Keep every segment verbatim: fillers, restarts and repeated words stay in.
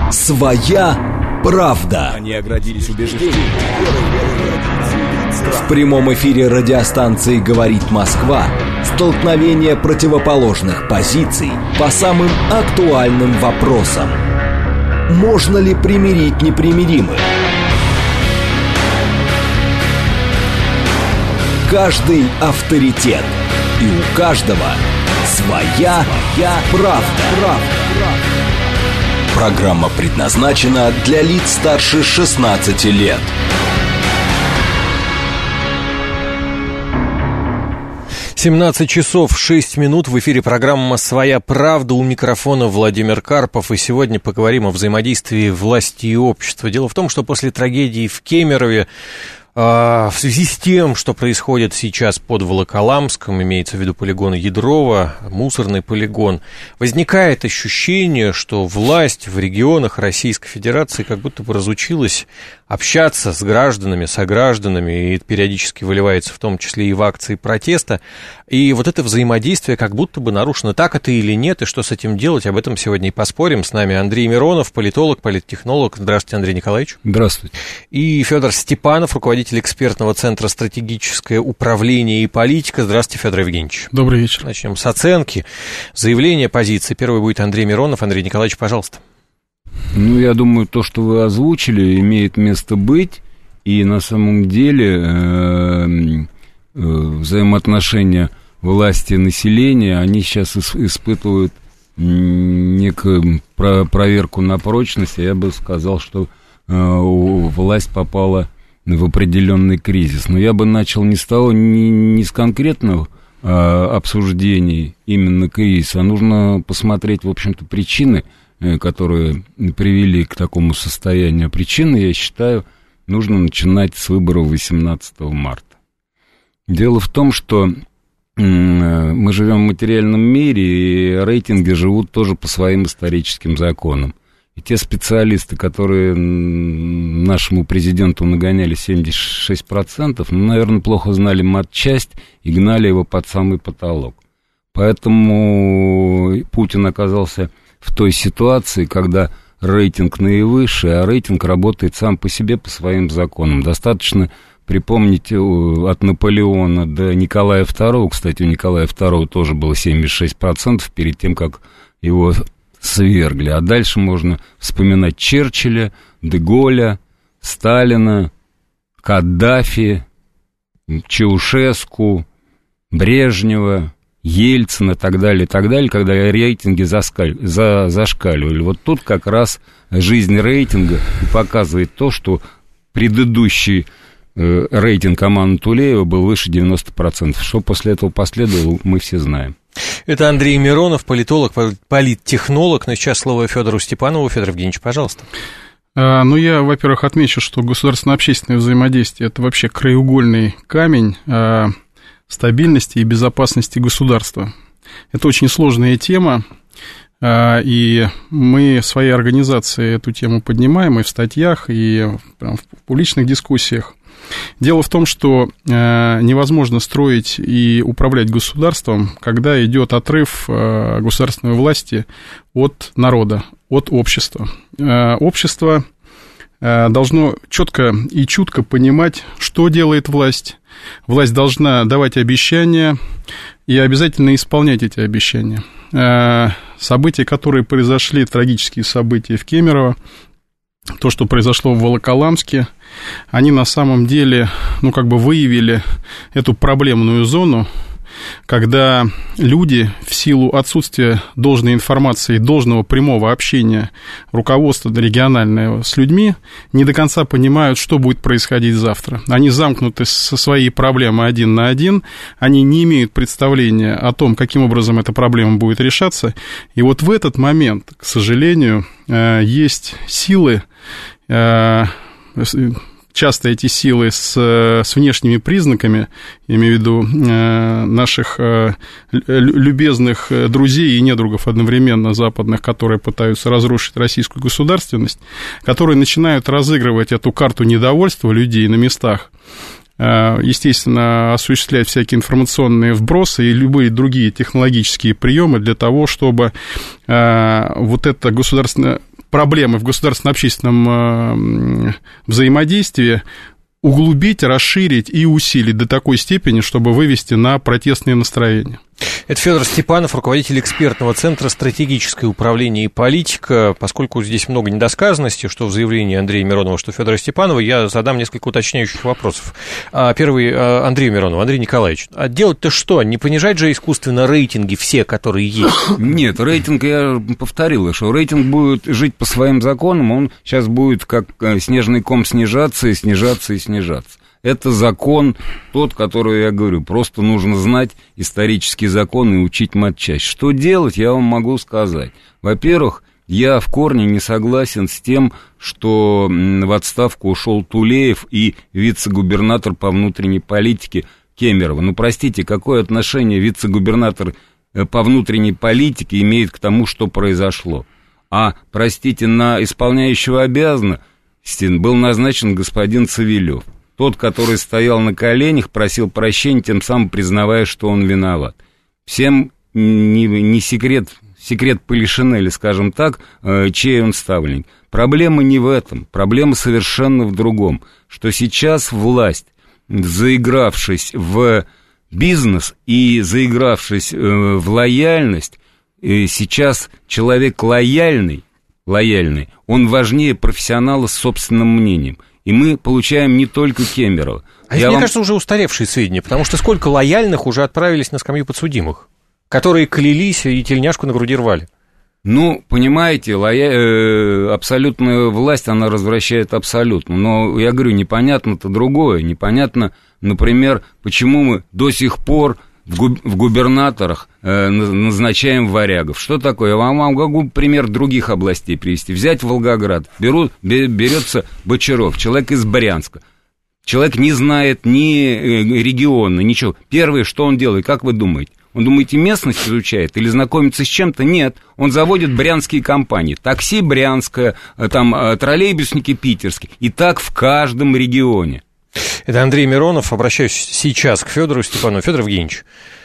Своя правда. Они оградились убеждением. В прямом эфире радиостанции «Говорит Москва» столкновение противоположных позиций по самым актуальным вопросам. Можно ли примирить непримиримых? Каждый авторитет, и у каждого своя, своя правда. правда. Программа предназначена для лиц старше шестнадцати лет. семнадцать часов шесть минут, в эфире программа «Своя правда», у микрофона Владимир Карпов, и сегодня поговорим о взаимодействии власти и общества. Дело в том, что после трагедии в Кемерове, в связи с тем, что происходит сейчас под Волоколамском, имеется в виду полигон Ядрова, мусорный полигон, возникает ощущение, что власть в регионах Российской Федерации как будто бы разучилась общаться с гражданами, согражданами, и это периодически выливается в том числе и в акции протеста. И вот это взаимодействие как будто бы нарушено. Так это или нет, и что с этим делать, об этом сегодня и поспорим. С нами Андрей Миронов, политолог, политтехнолог. Здравствуйте, Андрей Николаевич. Здравствуйте. И Федор Степанов, руководитель экспертного центра «Стратегическое управление и политика». Здравствуйте, Федор Евгеньевич. Добрый вечер. Начнем с оценки, заявления, позиции. Первый будет Андрей Миронов. Андрей Николаевич, пожалуйста. Ну, я думаю, то, что вы озвучили, имеет место быть, и на самом деле э, э, взаимоотношения власти и населения, они сейчас испытывают некую проверку на прочность. Я бы сказал, что э, власть попала в определенный кризис. Но я бы начал не с того, не, не с конкретного э, обсуждений именно кризиса, а нужно посмотреть, в общем-то, причины, которые привели к такому состоянию. Причины, я считаю, нужно начинать с выборов восемнадцатого марта. Дело в том, что мы живем в материальном мире, и рейтинги живут тоже по своим историческим законам. И те специалисты, которые нашему президенту нагоняли семьдесят шесть процентов, ну, наверное, плохо знали матчасть и гнали его под самый потолок. Поэтому Путин оказался в той ситуации, когда рейтинг наивысший, а рейтинг работает сам по себе, по своим законам. Достаточно припомнить от Наполеона до Николая второго, кстати, у Николая второго тоже было семьдесят шесть процентов перед тем, как его свергли. А дальше можно вспоминать Черчилля, де Голля, Сталина, Каддафи, Чаушеску, Брежнева, Ельцин и так далее, и так далее, когда рейтинги заскаль, за, зашкаливали. Вот тут как раз жизнь рейтинга и показывает то, что предыдущий э, рейтинг Амана Тулеева был выше девяноста процентов. Что после этого последовало, мы все знаем. Это Андрей Миронов, политолог, политтехнолог. Но сейчас слово Федору Степанову. Федор Евгеньевич, пожалуйста. А, ну, я, во-первых, отмечу, что государственно-общественное взаимодействие – это вообще краеугольный камень а, стабильности и безопасности государства. Это очень сложная тема, и мы в своей организации эту тему поднимаем и в статьях, и в публичных дискуссиях. Дело в том, что невозможно строить и управлять государством, когда идет отрыв государственной власти от народа, от общества. Общество должно четко и чутко понимать, что делает власть. Власть должна давать обещания и обязательно исполнять эти обещания. События, которые произошли, трагические события в Кемерово, то, что произошло в Волоколамске, они на самом деле, ну, как бы выявили эту проблемную зону, когда люди в силу отсутствия должной информации, должного прямого общения руководства регионального с людьми не до конца понимают, что будет происходить завтра. Они замкнуты со своей проблемой один на один, они не имеют представления о том, каким образом эта проблема будет решаться. И вот в этот момент, к сожалению, есть силы, часто эти силы с, с внешними признаками, я имею в виду э, наших э, любезных друзей и недругов одновременно западных, которые пытаются разрушить российскую государственность, которые начинают разыгрывать эту карту недовольства людей на местах, э, естественно, осуществлять всякие информационные вбросы и любые другие технологические приемы для того, чтобы э, вот это государственное проблемы в государственно-общественном взаимодействии углубить, расширить и усилить до такой степени, чтобы вывести на протестные настроения. Это Федор Степанов, руководитель экспертного центра «Стратегическое управление и политика». Поскольку здесь много недосказанности, что в заявлении Андрея Миронова, что Федора Степанова, я задам несколько уточняющих вопросов. Первый Андрею Миронову. Андрей Николаевич, а делать-то что? Не понижать же искусственно рейтинги все, которые есть? Нет, рейтинг, я повторил, что рейтинг будет жить по своим законам, он сейчас будет как снежный ком снижаться и снижаться и снижаться. Это закон тот, который я говорю, просто нужно знать исторический закон и учить матчасть. Что делать, я вам могу сказать. Во-первых, я в корне не согласен с тем, что в отставку ушел Тулеев и вице-губернатор по внутренней политике Кемерова. Ну, простите, какое отношение вице-губернатор по внутренней политике имеет к тому, что произошло? А, простите, на исполняющего обязанности был назначен господин Цивилев. Тот, который стоял на коленях, просил прощения, тем самым признавая, что он виноват. Всем не, не секрет, секрет Полишинеля, скажем так, чей он ставленник. Проблема не в этом, проблема совершенно в другом, что сейчас власть, заигравшись в бизнес и заигравшись в лояльность, сейчас человек лояльный, лояльный, он важнее профессионала с собственным мнением. И мы получаем не только Кемерова. А это, Я мне вам... кажется, уже устаревшие сведения, потому что сколько лояльных уже отправились на скамью подсудимых, которые клялись и тельняшку на груди рвали. Ну, понимаете, лоя... э, абсолютная власть, она развращает абсолютно. Но, я говорю, непонятно-то другое. Непонятно, например, почему мы до сих пор в, губ... в губернаторах э, назначаем варягов. Что такое? Я вам могу пример других областей привести. Взять Волгоград. Берут, берется Бочаров, человек из Брянска. Человек не знает ни региона, ничего. Первое, что он делает, как вы думаете? Он, думаете, местность изучает или знакомится с чем-то? Нет. Он заводит брянские компании. Такси брянское, там, троллейбусники питерские. И так в каждом регионе. Это Андрей Миронов. Обращаюсь сейчас к Федору Степанову. Федор Евгеньевич,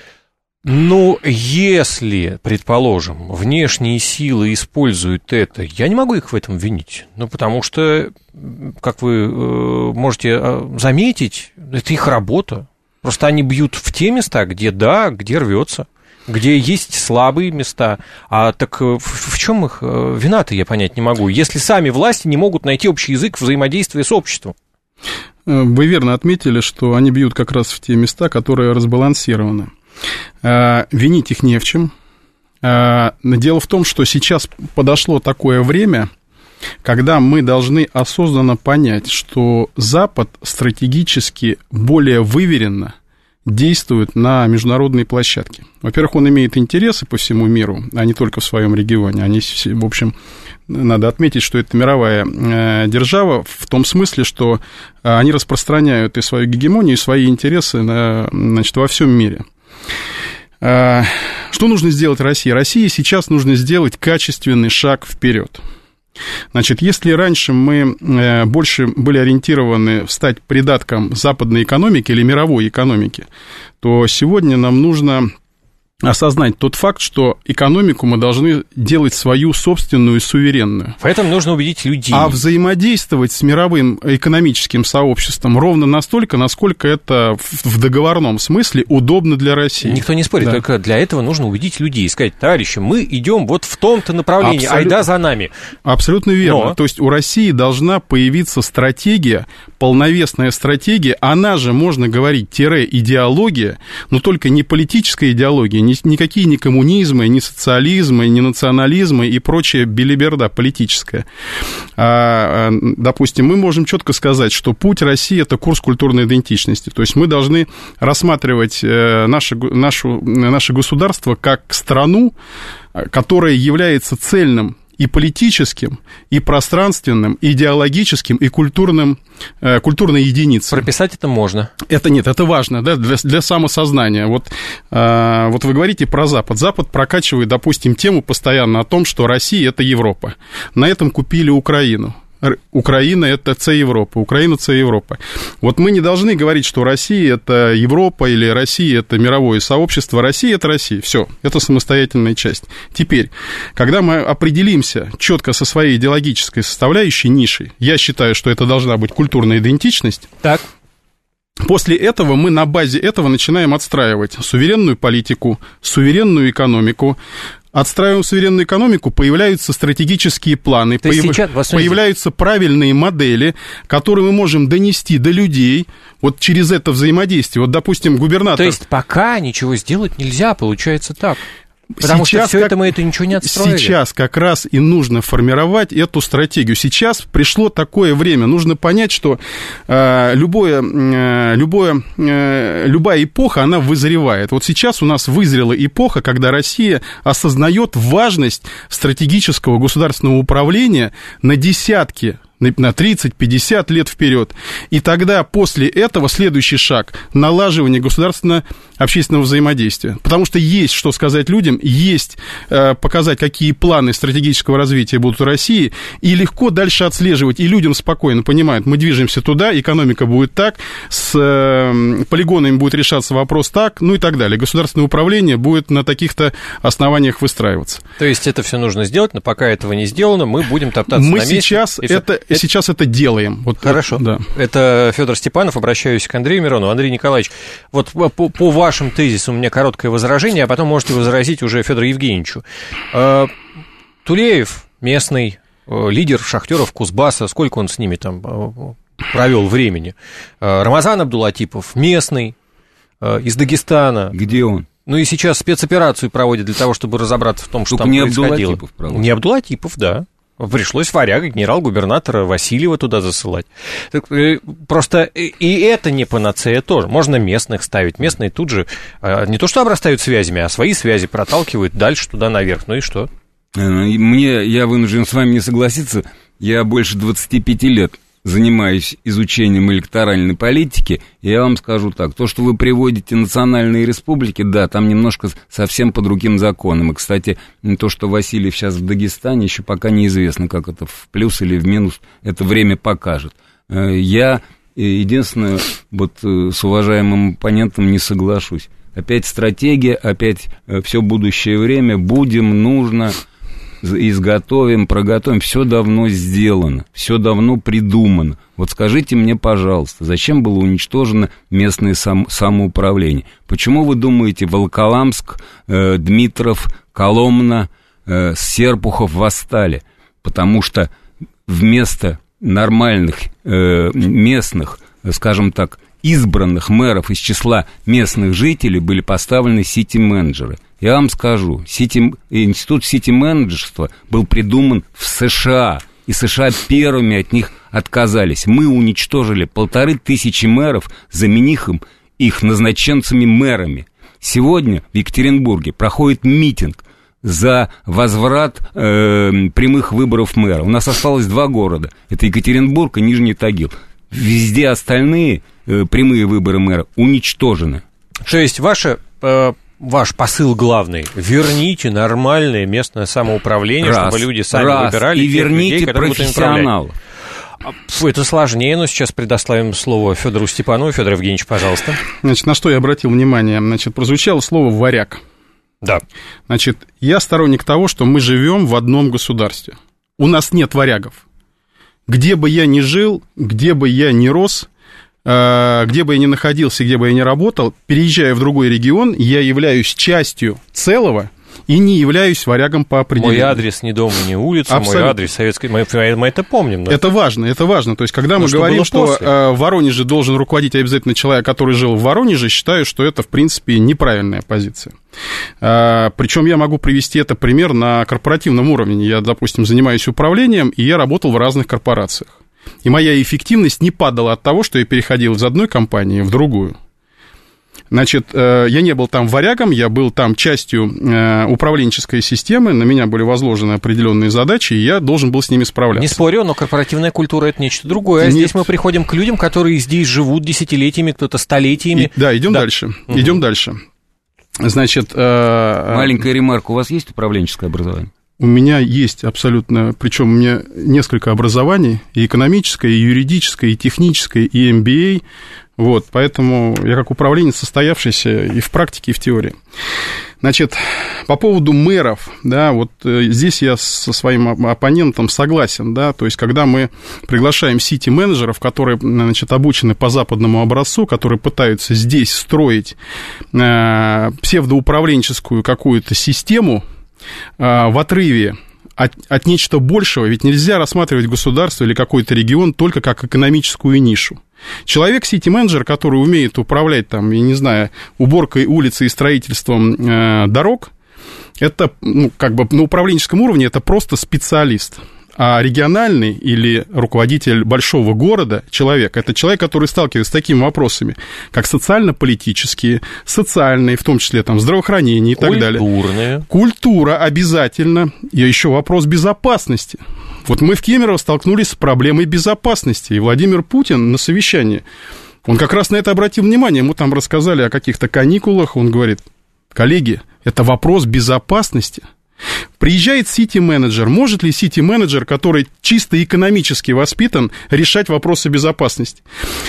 ну, если, предположим, внешние силы используют это, я не могу их в этом винить. Ну, потому что, как вы э, можете заметить, это их работа. Просто они бьют в те места, где да, где рвется, где есть слабые места. А так в, в чем их вина-то, я понять не могу, если сами власти не могут найти общий язык взаимодействия с обществом. Вы верно отметили, что они бьют как раз в те места, которые разбалансированы. Винить их не в чем. Дело в том, что сейчас подошло такое время, когда мы должны осознанно понять, что Запад стратегически более выверенно действует на международной площадке. Во-первых, он имеет интересы по всему миру, а не только в своем регионе. Они, в общем, надо отметить, что это мировая держава в том смысле, что они распространяют и свою гегемонию, и свои интересы, значит, во всем мире. Что нужно сделать России? России сейчас нужно сделать качественный шаг вперед. Значит, если раньше мы больше были ориентированы стать придатком западной экономики или мировой экономики, то сегодня нам нужно осознать тот факт, что экономику мы должны делать свою собственную, суверенную. Поэтому нужно убедить людей. А взаимодействовать с мировым экономическим сообществом ровно настолько, насколько это в договорном смысле удобно для России. Никто не спорит, да. Только для этого нужно убедить людей и сказать: товарищи, мы идем вот в том-то направлении, Абсолют... айда за нами. Абсолютно верно. Но... То есть у России должна появиться стратегия, полновесная стратегия, она же, можно говорить, тире идеология, но только не политическая идеология, не никакие ни коммунизмы, ни социализмы, ни национализмы и прочая белиберда политическая. А, допустим, мы можем четко сказать, что путь России – это курс культурной идентичности. То есть мы должны рассматривать наше, нашу, наше государство как страну, которая является цельным и политическим, и пространственным, и идеологическим, и культурным, э, культурной единицей. Прописать это можно. Это нет, это важно, да, для, для самосознания. Вот, э, вот вы говорите про Запад. Запад прокачивает, допустим, тему постоянно о том, что Россия – это Европа. На этом купили Украину. Украина – это С Европа, Украина – С Европа. Вот мы не должны говорить, что Россия – это Европа или Россия – это мировое сообщество. Россия – это Россия, все, это самостоятельная часть. Теперь, когда мы определимся четко со своей идеологической составляющей нишей, я считаю, что это должна быть культурная идентичность. Так. После этого мы на базе этого начинаем отстраивать суверенную политику, суверенную экономику. Отстраиваем суверенную экономику, появляются стратегические планы, появ... сейчас, появляются правильные модели, которые мы можем донести до людей вот через это взаимодействие. Вот, допустим, губернатор... То есть пока ничего сделать нельзя, получается так? Потому сейчас что все как, это мы это ничего не отстроили. Сейчас как раз и нужно формировать эту стратегию. Сейчас пришло такое время. Нужно понять, что э, любое, э, любое, э, любая эпоха, она вызревает. Вот сейчас у нас вызрела эпоха, когда Россия осознает важность стратегического государственного управления на десятки, на тридцать-пятьдесят лет вперед. И тогда после этого следующий шаг – налаживание государственно-общественного взаимодействия. Потому что есть что сказать людям, есть э, показать, какие планы стратегического развития будут у России, и легко дальше отслеживать. И людям спокойно понимают, мы движемся туда, экономика будет так, с э, полигонами будет решаться вопрос так, ну и так далее. Государственное управление будет на таких-то основаниях выстраиваться. То есть это все нужно сделать, но пока этого не сделано, мы будем топтаться мы на месте. Сейчас это... Это... Сейчас это делаем. Вот, Хорошо. Да. Это Федор Степанов. Обращаюсь к Андрею Миронову. Андрей Николаевич, вот по, по вашим тезисам у меня короткое возражение, а потом можете возразить уже Федору Евгеньевичу. Тулеев, местный лидер шахтеров Кузбасса, сколько он с ними там провел времени? Рамазан Абдулатипов, местный, из Дагестана. Где он? Ну и сейчас спецоперацию проводит для того, чтобы разобраться в том, что Только там не происходило. Абдулатипов проводит. Не Абдулатипов, да. Пришлось варяга, генерал-губернатора Васильева туда засылать. Просто и это не панацея тоже. Можно местных ставить. Местные тут же не то что обрастают связями, а свои связи проталкивают дальше туда наверх. Ну и что? Мне, я вынужден с вами не согласиться. Я больше двадцати пяти лет занимаюсь изучением электоральной политики, и я вам скажу так, то, что вы приводите национальные республики, да, там немножко совсем по другим законам. И, кстати, то, что Васильев сейчас в Дагестане, еще пока неизвестно, как это в плюс или в минус, это время покажет. Я, единственное, вот с уважаемым оппонентом не соглашусь. Опять стратегия, опять все будущее время, будем, нужно... изготовим, проготовим, все давно сделано, все давно придумано. Вот скажите мне, пожалуйста, зачем было уничтожено местное сам, самоуправление? Почему вы думаете, Волоколамск, э, Дмитров, Коломна, э, Серпухов восстали? Потому что вместо нормальных э, местных, скажем так, избранных мэров из числа местных жителей были поставлены сити-менеджеры. Я вам скажу, сити, институт сити-менеджерства был придуман в США, и США первыми от них отказались. Мы уничтожили полторы тысячи мэров, заменив им их назначенцами-мэрами. Сегодня в Екатеринбурге проходит митинг за возврат э, прямых выборов мэра. У нас осталось два города, это Екатеринбург и Нижний Тагил. Везде остальные э, прямые выборы мэра уничтожены. То есть ваше, э, ваш посыл главный: верните нормальное местное самоуправление, раз, чтобы люди сами раз, выбирали и тех верните людей, которые будут им управлять. Фу, это сложнее, но сейчас предоставим слово Федору Степанову. Федор Евгеньевич, пожалуйста. Значит, на что я обратил внимание? Значит, прозвучало слово «варяг». Да. Значит, я сторонник того, что мы живем в одном государстве. У нас нет варягов. Где бы я ни жил, где бы я ни рос, где бы я ни находился, где бы я ни работал, переезжая в другой регион, я являюсь частью целого и не являюсь варягом по определению. Мой адрес не дом, не улица, Абсолютно. Мой адрес советский... Мы, мы это помним. Да? Это важно, это важно. То есть, когда мы Но говорим, что, что в Воронеже должен руководить обязательно человек, который жил в Воронеже, считаю, что это, в принципе, неправильная позиция. Причем я могу привести это пример на корпоративном уровне. Я, допустим, занимаюсь управлением, и я работал в разных корпорациях. И моя эффективность не падала от того, что я переходил из одной компании в другую. Значит, я не был там варягом, я был там частью управленческой системы, на меня были возложены определенные задачи, и я должен был с ними справляться. Не спорю, но корпоративная культура – это нечто другое. А Нет. Здесь мы приходим к людям, которые здесь живут десятилетиями, кто-то столетиями. И, да, идем да. дальше, угу. идем дальше. Значит, маленькая ремарка, у вас есть управленческое образование? у меня есть абсолютно, причем у меня несколько образований, и экономическое, и юридическое, и техническое, и эм би эй, вот, поэтому я как управленец состоявшийся и в практике, и в теории. Значит, по поводу мэров, да, вот здесь я со своим оппонентом согласен, да, то есть, когда мы приглашаем сити-менеджеров, которые, значит, обучены по западному образцу, которые пытаются здесь строить э, псевдоуправленческую какую-то систему э, в отрыве от, от нечто большего, ведь нельзя рассматривать государство или какой-то регион только как экономическую нишу. Человек, сити-менеджер, который умеет управлять, там, я не знаю, уборкой улицы и строительством э, дорог, это, ну, как бы на управленческом уровне это просто специалист. А региональный или руководитель большого города человек, это человек, который сталкивается с такими вопросами, как социально-политические, социальные, в том числе там, здравоохранение и так далее. Культурные. Культура обязательно. И еще вопрос безопасности. Вот мы в Кемерово столкнулись с проблемой безопасности, и Владимир Путин на совещании, он как раз на это обратил внимание, ему там рассказали о каких-то каникулах, он говорит: коллеги, это вопрос безопасности. Приезжает сити-менеджер. Может ли сити-менеджер, который чисто экономически воспитан, решать вопросы безопасности?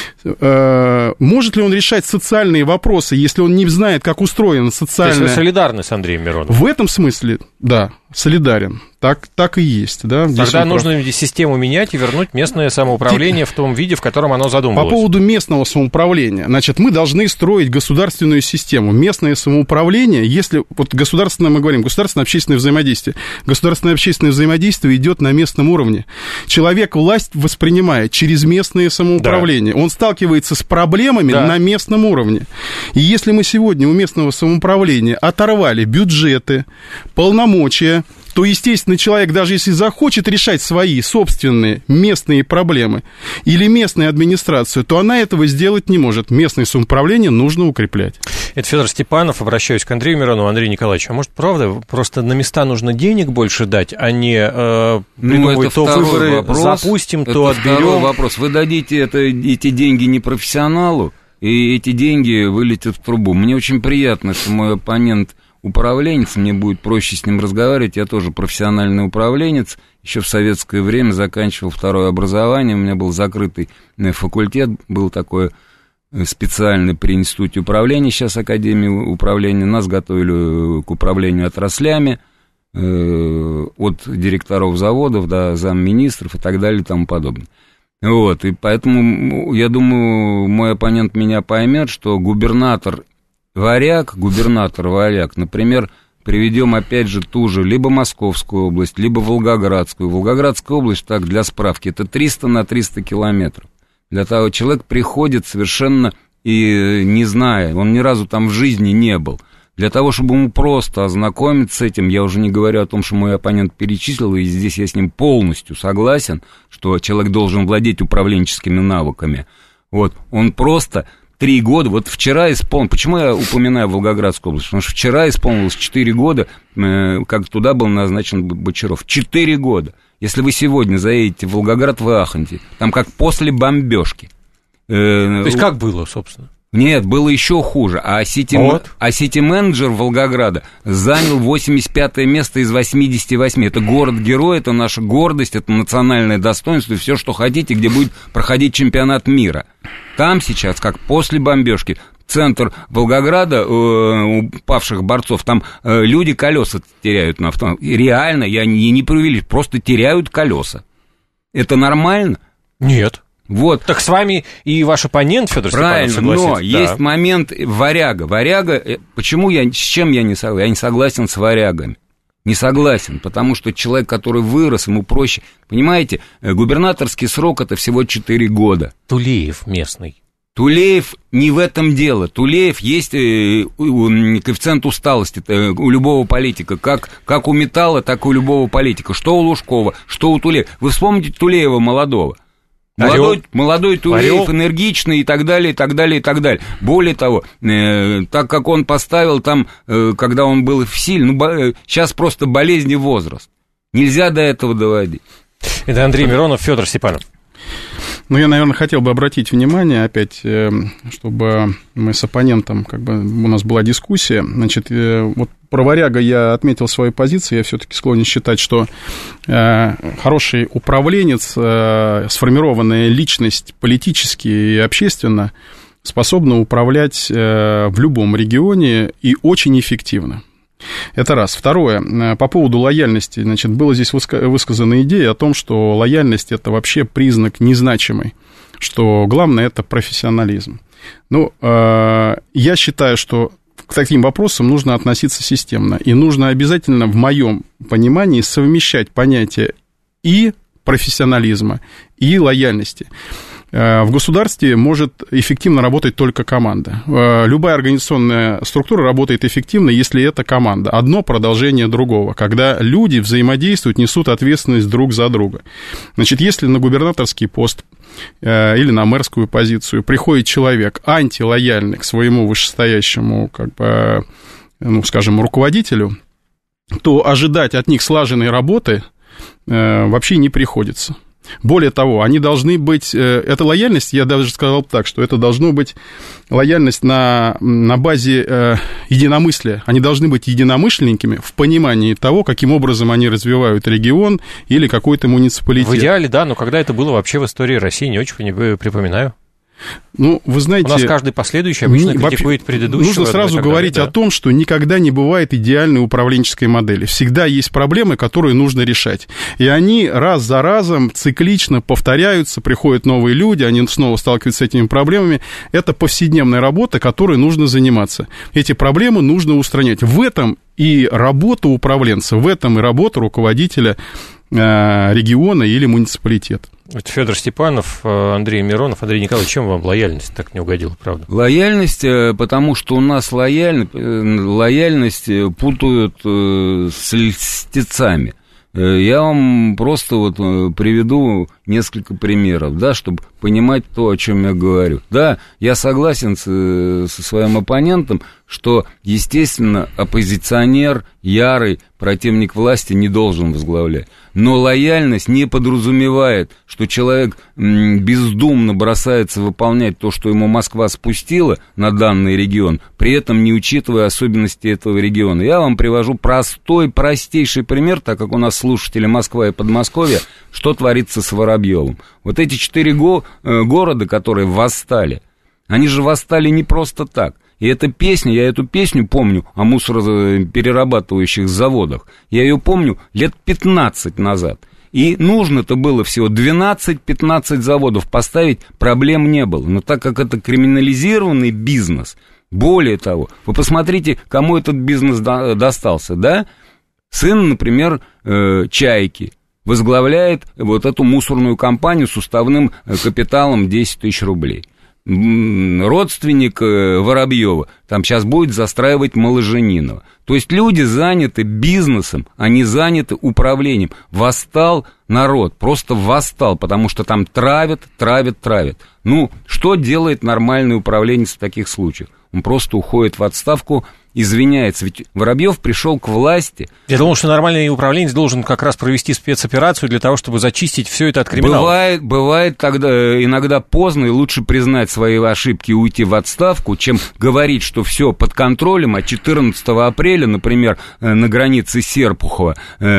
Может ли он решать социальные вопросы, если он не знает, как устроена социальная... То есть вы солидарны с Андреем Мироновым? В этом смысле, да, солидарен. Так, так и есть, да. Тогда нужно прав... систему менять и вернуть местное самоуправление в том виде, в котором оно задумывалось. По поводу местного самоуправления. Значит, мы должны строить государственную систему. Местное самоуправление, если... Вот государственное, мы говорим, государственное общественное взаимодействие. Государственное общественное взаимодействие идет на местном уровне. Человек власть воспринимает через местное самоуправление. Да. Он сталкивается с проблемами, да, на местном уровне. И если мы сегодня у местного самоуправления оторвали бюджеты, полномочия, то, естественно, человек, даже если захочет решать свои собственные местные проблемы или местную администрацию, то она этого сделать не может. Местное самоуправление нужно укреплять. Это Федор Степанов. Обращаюсь к Андрею Миронову. Андрей Николаевич, а может, правда, просто на места нужно денег больше дать, а не э, придумывать, ну, то выборы вопрос, запустим, это то отберем? Второй вопрос. Вы дадите это, эти деньги не профессионалу, и эти деньги вылетят в трубу. Мне очень приятно, что мой оппонент управленец, мне будет проще с ним разговаривать, я тоже профессиональный управленец, еще в советское время заканчивал второе образование, у меня был закрытый факультет, был такой специальный при институте управления, сейчас Академия управления, нас готовили к управлению отраслями, от директоров заводов до замминистров и так далее и тому подобное. Вот, и поэтому, я думаю, мой оппонент меня поймет, что губернатор Варяг, губернатор Варяг, например, приведем опять же ту же либо Московскую область, либо Волгоградскую. Волгоградская область, так, для справки, это триста на триста километров. Для того человек приходит совершенно и не зная, он ни разу там в жизни не был. Для того, чтобы ему просто ознакомиться с этим, я уже не говорю о том, что мой оппонент перечислил, и здесь я с ним полностью согласен, что человек должен владеть управленческими навыками. Вот, он просто... Три года, вот вчера исполнилось, почему я упоминаю Волгоградскую область, потому что вчера исполнилось четыре года, э, как туда был назначен Бочаров, четыре года. Если вы сегодня заедете в Волгоград, вы ахнете, там как после бомбежки. Э, То есть как было, собственно? Нет, было еще хуже, а, сити, вот. а сити-менеджер Волгограда занял восемьдесят пятое место из восьмидесяти восьми. Это город-герой, это наша гордость, это национальное достоинство и все, что хотите, где будет проходить чемпионат мира. Там сейчас, как после бомбежки, центр Волгограда, э, упавших борцов, там э, люди колеса теряют на автомобиле. Реально, я не, не преувеличиваю, просто теряют колеса. Это нормально? Нет. Вот. Так с вами и ваш оппонент, Федор Степанов, согласится. Но да. Есть момент Варяга. Варяга, почему я, с чем я не согласен? Я не согласен с варягами. Не согласен, потому что человек, который вырос, ему проще. Понимаете, губернаторский срок – это всего четыре года. Тулеев местный. Тулеев не в этом дело. Тулеев есть коэффициент усталости у любого политика. Как, как у Металла, так и у любого политика. Что у Лужкова, что у Тулеева. Вы вспомните Тулеева молодого. Молодой, молодой Тулеев, Орел. Энергичный и так далее, и так далее, и так далее. Более того, э, так как он поставил там, э, когда он был в силе, ну, бо, сейчас просто болезнь и возраст. Нельзя до этого доводить. Это Андрей Миронов, Федор Степанов. Ну, я, наверное, хотел бы обратить внимание опять, чтобы мы с оппонентом, как бы у нас была дискуссия. Значит, вот про Варяга я отметил свою позицию. Я все-таки склонен считать, что хороший управленец, сформированная личность политически и общественно, способна управлять в любом регионе и очень эффективно. Это раз. Второе. По поводу лояльности. Значит, была здесь высказана идея о том, что лояльность – это вообще признак незначимый, что главное – это профессионализм. Ну, я считаю, что к таким вопросам нужно относиться системно, и нужно обязательно, в моем понимании, совмещать понятия и профессионализма, и лояльности. В государстве может эффективно работать только команда. Любая организационная структура работает эффективно, если это команда. Одно продолжение другого, когда люди взаимодействуют, несут ответственность друг за друга. Значит, если на губернаторский пост или на мэрскую позицию приходит человек антилояльный к своему вышестоящему, как бы, ну, скажем, руководителю, то ожидать от них слаженной работы вообще не приходится. Более того, они должны быть... Эта лояльность, я даже сказал так, что это должно быть лояльность на, на базе э, единомыслия. Они должны быть единомышленниками в понимании того, каким образом они развивают регион или какой-то муниципалитет. В идеале, да, но когда это было вообще в истории России, не очень не припоминаю. Ну, вы знаете... У нас каждый последующий обычно не, критикует вообще, предыдущего. Нужно сразу говорить далее, да. о том, что никогда не бывает идеальной управленческой модели. Всегда есть проблемы, которые нужно решать. И они раз за разом циклично повторяются, приходят новые люди, они снова сталкиваются с этими проблемами. Это повседневная работа, которой нужно заниматься. Эти проблемы нужно устранять. В этом и работа управленца, в этом и работа руководителя региона или муниципалитета. Это Федор Степанов, Андрей Миронов. Андрей Николаевич, чем вам лояльность так не угодила, правда? Лояльность, потому что у нас лояльность, лояльность путают с льстецами. Я вам просто вот приведу несколько примеров, да, чтобы понимать то, о чем я говорю. Да, я согласен с, со своим оппонентом, что, естественно, оппозиционер, ярый противник власти не должен возглавлять. Но лояльность не подразумевает, что человек бездумно бросается выполнять то, что ему Москва спустила на данный регион, при этом не учитывая особенности этого региона. Я вам привожу простой, простейший пример, так как у нас слушатели Москва и Подмосковья, что творится с Воробьевым. Вот эти четыре го- города, которые восстали, они же восстали не просто так. И эта песня, я эту песню помню о мусороперерабатывающих заводах, я ее помню лет пятнадцать назад. И нужно-то было всего двенадцать-пятнадцать заводов поставить, проблем не было. Но так как это криминализированный бизнес, более того, вы посмотрите, кому этот бизнес до- достался, да? Сын, например, э, Чайки возглавляет вот эту мусорную компанию с уставным капиталом десять тысяч рублей. Родственник Воробьева там сейчас будет застраивать Моложенинова. То есть люди заняты бизнесом, они заняты управлением. Восстал народ, просто восстал, потому что там травят, травят, травят. Ну, что делает нормальный управленец в таких случаях? Он просто уходит в отставку, извиняется. Ведь Воробьев пришел к власти. Я думал, что нормальный управленец должен как раз провести спецоперацию для того, чтобы зачистить все это от криминала. Бывает, бывает тогда иногда поздно, и лучше признать свои ошибки и уйти в отставку, чем говорить, что все под контролем, а четырнадцатого апреля, например, на границе Серпухова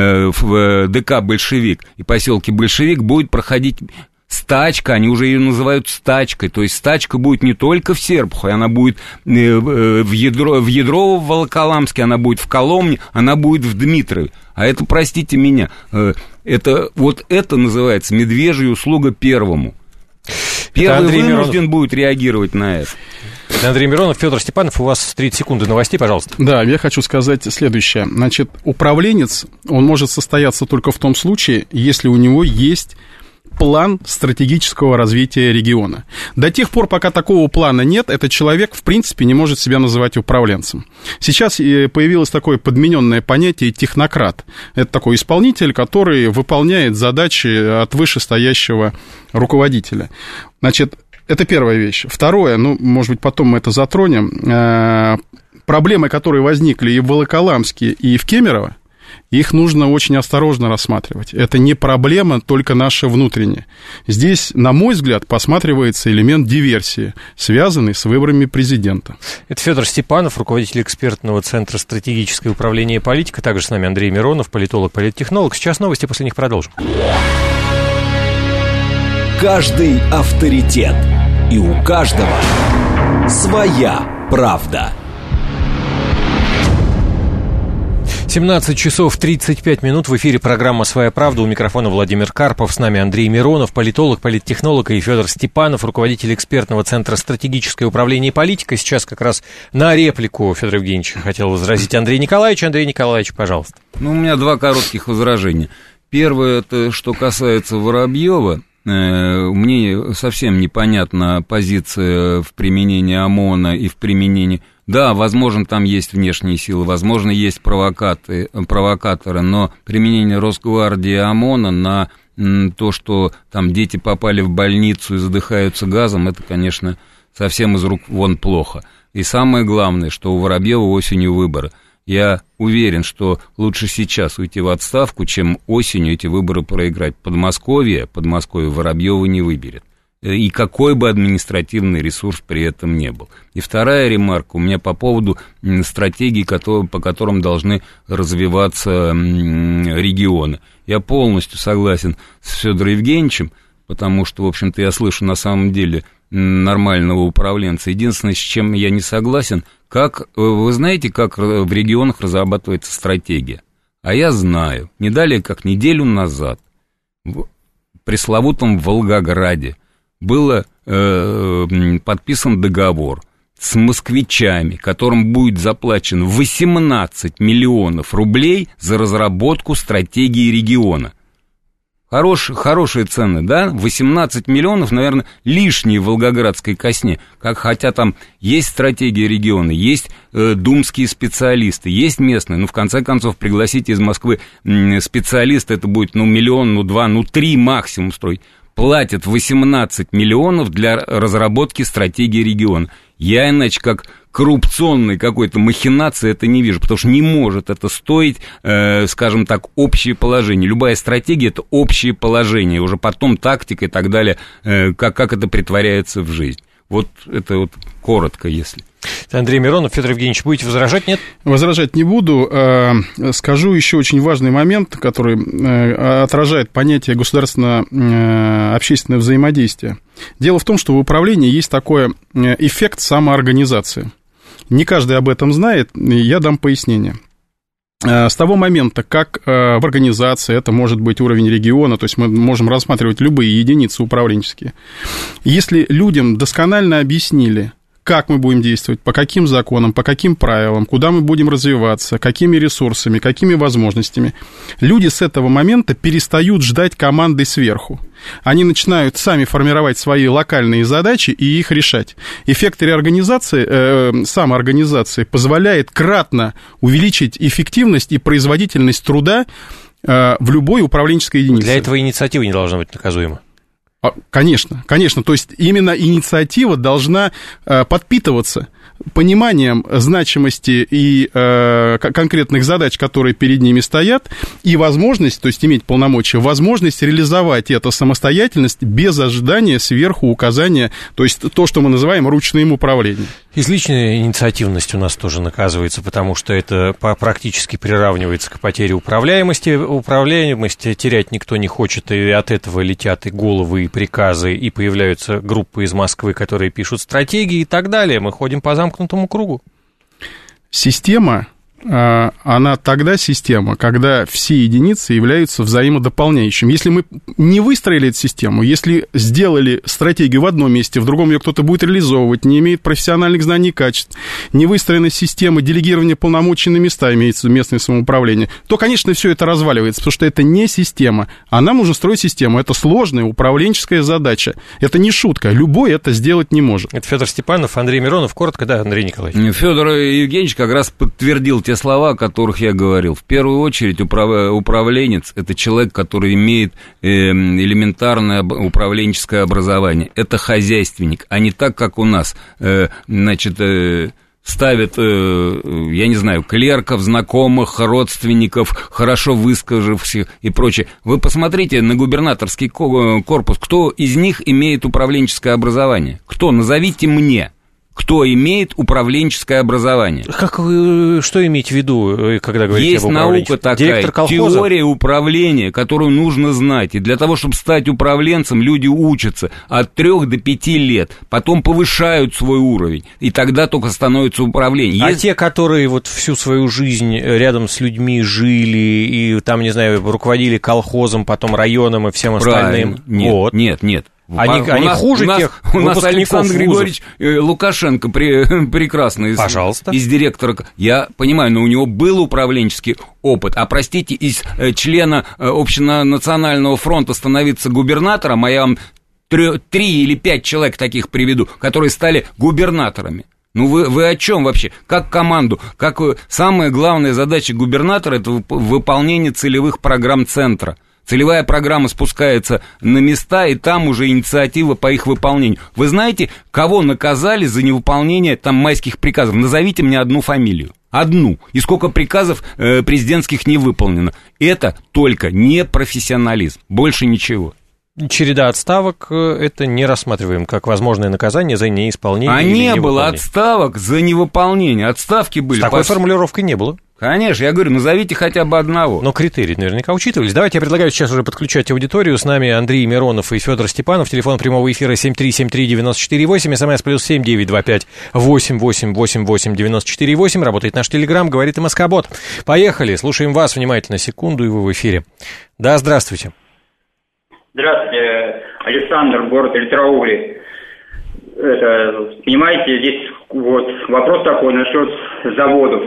в ДК «Большевик» и поселке «Большевик» будет проходить... стачка, они уже ее называют стачкой, то есть стачка будет не только в Серпухове, она будет в, Ядро, в Ядрово, в Волоколамске, она будет в Коломне, она будет в Дмитрове. А это, простите меня, это, вот это называется медвежья услуга первому. Первый вынужден Миронов... будет реагировать на это. Это Андрей Миронов, Федор Степанов, у вас тридцать секунд новостей, пожалуйста. Да, я хочу сказать следующее. Значит, управленец, он может состояться только в том случае, если у него есть план стратегического развития региона. До тех пор, пока такого плана нет, этот человек, в принципе, не может себя называть управленцем. Сейчас появилось такое подмененное понятие технократ. Это такой исполнитель, который выполняет задачи от вышестоящего руководителя. Значит, это первая вещь. Второе, ну, может быть, потом мы это затронем. Проблемы, которые возникли и в Волоколамске, и в Кемерово, их нужно очень осторожно рассматривать. Это не проблема только наша внутренняя. Здесь, на мой взгляд, просматривается элемент диверсии, связанный с выборами президента. Это Федор Степанов, руководитель экспертного центра «Стратегическое управление и политика». Также с нами Андрей Миронов, политолог, политтехнолог. Сейчас новости, после них продолжим. Каждый авторитет. И у каждого своя правда. семнадцать часов тридцать пять минут. В эфире программа «Своя правда». У микрофона Владимир Карпов. С нами Андрей Миронов, политолог, политтехнолог, и Федор Степанов, руководитель экспертного центра «Стратегическое управление и политика». Сейчас как раз на реплику Федора Евгеньевича хотел возразить Андрей Николаевич. Андрей Николаевич, пожалуйста. Ну, у меня два коротких возражения. Первое, это что касается Воробьева. Мне совсем непонятна позиция в применении ОМОНа и в применении... Да, возможно, там есть внешние силы, возможно, есть провокаторы, провокаторы, но применение Росгвардии и ОМОНа на то, что там дети попали в больницу и задыхаются газом, это, конечно, совсем из рук вон плохо. И самое главное, что у Воробьева осенью выборы. Я уверен, что лучше сейчас уйти в отставку, чем осенью эти выборы проиграть. Подмосковье, Подмосковье Воробьева не выберет. И какой бы административный ресурс при этом не был. И вторая ремарка у меня по поводу стратегий, которые, по которым должны развиваться регионы. Я полностью согласен с Федором Евгеньевичем, потому что, в общем-то, я слышу на самом деле нормального управленца. Единственное, с чем я не согласен, как, вы знаете, как в регионах разрабатывается стратегия? А я знаю. Не далее, как неделю назад, в пресловутом Волгограде был э, подписан договор с москвичами, которым будет заплачено восемнадцать миллионов рублей за разработку стратегии региона. Хорош, хорошие цены, да? восемнадцать миллионов, наверное, лишние в волгоградской казне. Как, хотя там есть стратегия региона, есть э, думские специалисты, есть местные. Ну, в конце концов, пригласите из Москвы э, специалиста, это будет, ну, миллион, ну, два, ну, три максимум строить. Платят восемнадцать миллионов для разработки стратегии региона. Я иначе как коррупционной какой-то махинации это не вижу, потому что не может это стоить, э, скажем так, общее положение. Любая стратегия – это общее положение, уже потом тактика и так далее, э, как, как это притворяется в жизнь. Вот это вот коротко, если... Андрей Миронов, Федор Евгеньевич, будете возражать, нет? Возражать не буду. Скажу еще очень важный момент, который отражает понятие государственно-общественное взаимодействие. Дело в том, что в управлении есть такой эффект самоорганизации. Не каждый об этом знает, и я дам пояснение. С того момента, как в организации, это может быть уровень региона, то есть мы можем рассматривать любые единицы управленческие, если людям досконально объяснили, как мы будем действовать, по каким законам, по каким правилам, куда мы будем развиваться, какими ресурсами, какими возможностями, люди с этого момента перестают ждать команды сверху. Они начинают сами формировать свои локальные задачи и их решать. Эффект реорганизации, э, самоорганизации позволяет кратно увеличить эффективность и производительность труда э, в любой управленческой единице. Для этого инициатива не должна быть наказуема. Конечно, конечно, то есть именно инициатива должна э, подпитываться пониманием значимости и э, конкретных задач, которые перед ними стоят, и возможность, то есть иметь полномочия, возможность реализовать это самостоятельность без ожидания сверху указания, то есть то, что мы называем ручным управлением. Излишняя инициативность у нас тоже наказывается, потому что это практически приравнивается к потере управляемости. Управляемость терять никто не хочет, и от этого летят и головы, и приказы, и появляются группы из Москвы, которые пишут стратегии и так далее. Мы ходим по замкнутому кругу. Система, она тогда система, когда все единицы являются взаимодополняющими. Если мы не выстроили эту систему, если сделали стратегию в одном месте, в другом ее кто-то будет реализовывать, не имеет профессиональных знаний и качеств, не выстроена система делегирования полномочий на места, имеется местное самоуправление, то, конечно, все это разваливается, потому что это не система. А нам нужно строить систему. Это сложная управленческая задача. Это не шутка. Любой это сделать не может. Это Федор Степанов, Андрей Миронов. Коротко, да, Андрей Николаевич. Федор Евгеньевич как раз подтвердил те слова, о которых я говорил. В первую очередь управ... управленец – это человек, который имеет э, элементарное управленческое образование. Это хозяйственник, а не так, как у нас. Э, значит, э, ставят, я не знаю, клерков, знакомых, родственников, хорошо выскаживших и прочее. Вы посмотрите на губернаторский корпус, кто из них имеет управленческое образование? Кто? Назовите мне. Кто имеет управленческое образование? Как вы, что имеете в виду, когда говорите Есть об управленческом? наука такая, теория управления, которую нужно знать. И для того, чтобы стать управленцем, люди учатся от трех до пяти лет, потом повышают свой уровень, и тогда только становится управление. А Есть... те, которые вот всю свою жизнь рядом с людьми жили, и там, не знаю, руководили колхозом, потом районом и всем остальным. Нет, вот. нет, нет. Они, у они нас, хуже у нас, тех У нас Александр вузов. Григорьевич э, Лукашенко при, прекрасный из, Пожалуйста. из директора. Я понимаю, но у него был управленческий опыт. А простите, из э, члена э, Общенационального фронта становиться губернатором, а я вам три, три или пять человек таких приведу, которые стали губернаторами. Ну вы, вы о чем вообще? Как команду? Как самая главная задача губернатора — это выполнение целевых программ центра. Целевая программа спускается на места, и там уже инициатива по их выполнению. Вы знаете, кого наказали за невыполнение там майских приказов? Назовите мне одну фамилию. Одну. И сколько приказов э, президентских не выполнено. Это только непрофессионализм. Больше ничего. Череда отставок — это не рассматриваем как возможное наказание за неисполнение. А или не было отставок за невыполнение. Отставки были. С такой по... формулировкой не было. Конечно, я говорю, назовите хотя бы одного. Но критерии наверняка учитывались. Давайте я предлагаю сейчас уже подключать аудиторию. С нами Андрей Миронов и Федор Степанов. Телефон прямого эфира семь три семь три девять четыре восемь. СМС плюс семь девять два пять восемь восемь восемь восемь девяносто четыре восемь. Работает наш телеграм, говорит МСК-бот. Поехали, слушаем вас внимательно. Секунду, и вы в эфире. Да, здравствуйте. Здравствуйте, Александр, город Электроугли. Это, понимаете, здесь вот вопрос такой насчет заводов.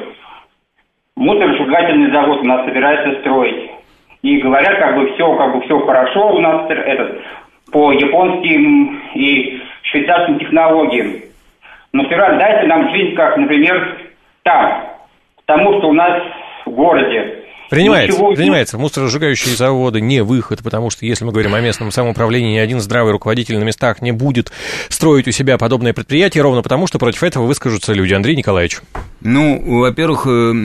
Мусоросжигательный завод у нас собирается строить. И говорят, как бы все, как бы все хорошо у нас этот, по японским и швейцарским технологиям. Но все равно дайте нам жизнь, как, например, там. Потому что у нас в городе Принимается, ничего... принимается. Мусоросжигающие заводы не выход, потому что, если мы говорим о местном самоуправлении, ни один здравый руководитель на местах не будет строить у себя подобное предприятие, ровно потому, что против этого выскажутся люди. Андрей Николаевич. Ну, во-первых,